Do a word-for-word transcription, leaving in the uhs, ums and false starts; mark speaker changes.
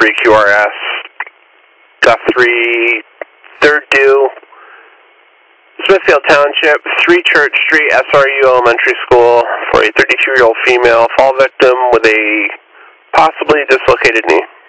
Speaker 1: three Q R S, Guthrie, third due, Smithfield Township, three Church Street, S R U Elementary School, for a thirty-two-year-old female fall victim with a possibly dislocated knee.